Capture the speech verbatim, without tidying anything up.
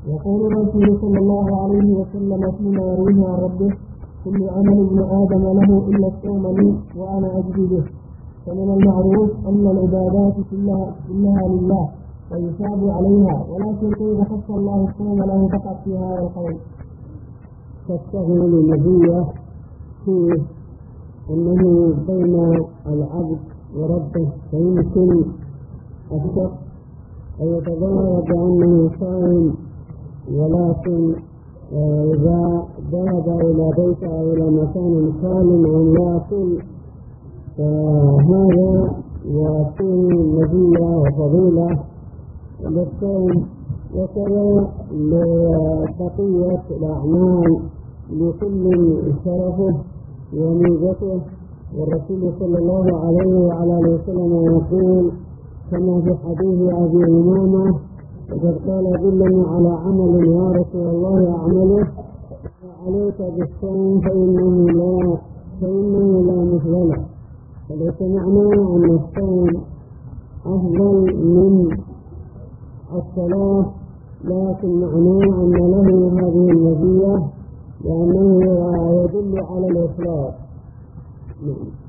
يقول الرسول صلى الله عليه وسلم فيما يرويه عن ربه: كل عمل ابن آدم له إلا الصوم لي وأنا أجزي به. فمن المعروف أن العبادات كلها, كلها لله ويثاب عليها، ولكن كيف خص الله الصوم له فقط في هذا القول؟ تشتغل النبي فيه أنه بين العبد وربه، فيمكن الشخص أن يتظاهر بأنه صائم، ولكن إذا ذهب إلى بيته أو إلى مكان خال أن يأكل فهذا يكون مزية وفضيلة للصوم، وكذا لبقية الأعمال لكل شرفه وميزته. والرسول صلى الله عليه وعلى آله وسلم يقول كما في حديث أبي أمامة: وقد قال: دلني على عمل يا رسول الله أعمله، عليك بالصوم فإنه لا فإنه لا مثل له. فليس معنى أن الصوم أفضل من الصلاة، لكن معناه أن له هذه المزية لأنه يدل على الإخلاص.